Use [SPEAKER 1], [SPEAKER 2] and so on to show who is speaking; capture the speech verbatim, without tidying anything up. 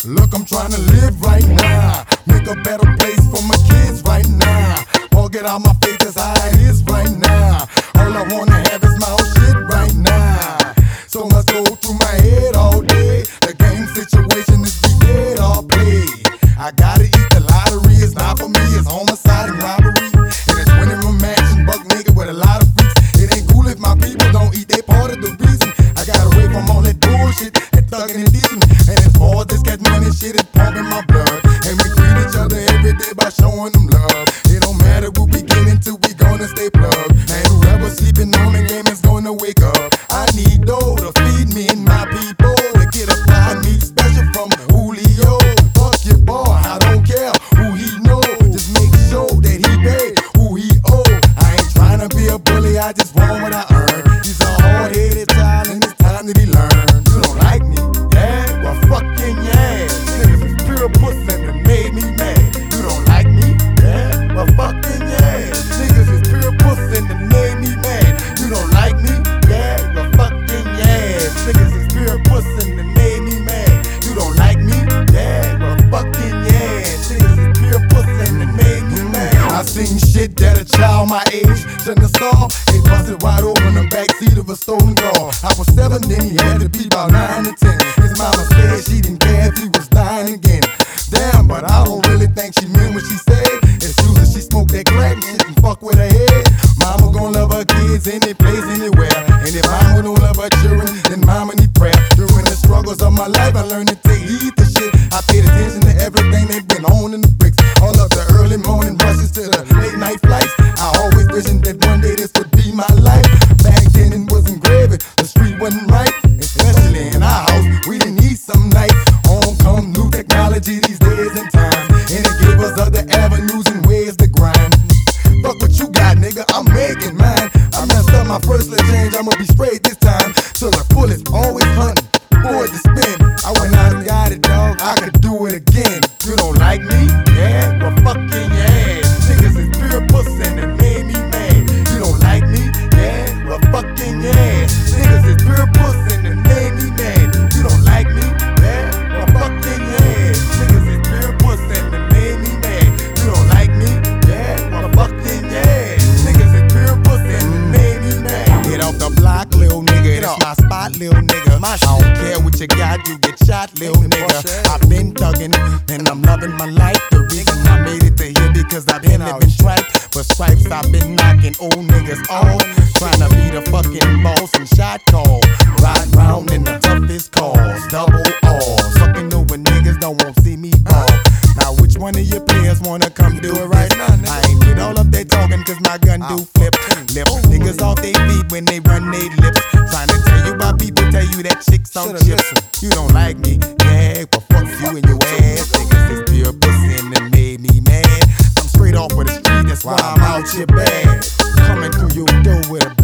[SPEAKER 1] Look, I'm trying to live right now, make a better place for my kids right now. All get out my face, that's how it is right now. All I wanna have is my own shit right now. So much go through my head all day. The game situation is be dead all play. I gotta eat the lottery, it's not for me, it's homicide and robbery. And it's winning a mansion, buck nigga with a lot of freaks. It ain't cool if my people don't eat, they part of the reason. I got away from all that bullshit and thugging and dealing. And it's all this cash money shit is pumping my blood. And we greet each other every day by showing them love. It don't matter what we get into, we gonna stay plugged. And whoever sleeping on the game is gonna wake up. I need dough to feed me and my people, to get a fly meat special from Julio. Fuck your boy, I don't care who he know, just make sure that he pay who he owe. I ain't trying to be a bully, I just want what I earn. He's a hard-headed child and it's time that he learn. You don't like me, yeah? Well, fucking yeah. Niggas is pure pussy that made me mad. You don't like me, yeah? Well, fucking yeah. Niggas is pure pussy that made me mad. You don't like me, yeah? Well, fucking yeah. Niggas is pure pussy that made me mad. You don't like me, yeah? Well, fucking yeah. Niggas is pure pussy that made me mad. I seen shit that a child my age shouldn't have saw. They busted wide open the backseat of a stolen car. I was seven, then he had to be about nine or ten. His mama said she didn't care if he was dying again. Damn, but I don't really think she meant what she said. Excuses, she smoked that crack and shit and fuck with her head. Mama gon' love her kids any place, anywhere. And if mama don't love her children, then mama need prayer. During the struggles of my life, I learned to take heed to shit. I paid attention to everything that been on in the bricks. All of the early morning rushes to the late night flights. I always visioned that one day this would be my life. Back then it wasn't gravy, the street wasn't right. Especially in our house, we didn't need some nights. On come new technology these days and times, and it gave us other avenues and ways to grind. Fuck what you got, nigga, I'm making mine. I messed up my first little change, I'ma be straight this time. So the fullest, always hunting, boy to spin. I went out and got it, dog, I could do it again. You don't like me? Yeah? Well, fucking yeah. Niggas is pure pussy and it made me mad. You don't like me? Yeah? Well, fucking yeah. Niggas is pure pussy and it made me mad. You don't like me? Yeah? Well, fucking yeah. Niggas is pure pussy and it made me mad. You don't like me? Yeah? Well, fucking yeah. Niggas is pure pussy and it made me mad. Get off the block, little nigga. It's my spot, little nigga. I don't care what you got, you get shot, little nigga. I've been thuggin' and I'm loving my life. The reason I made it to here because I've been living tripe. For stripes I've been knocking old niggas off, trying to be the fucking boss and shot call. Ride round in the toughest cars, double R. Sucking over niggas don't want to see me ball. Now which one of your players wanna come do it right now? I ain't with all of that talking cause my gun do flip. Lip niggas off they feet when they run they lips. Trying to tell you about people tell you that chicks on chips. You don't like me, yeah, well fuck you and your ass. Niggas is pure pussy and it made me mad. I'm straight off of the street, that's why I'm out here bad. Coming through your door with a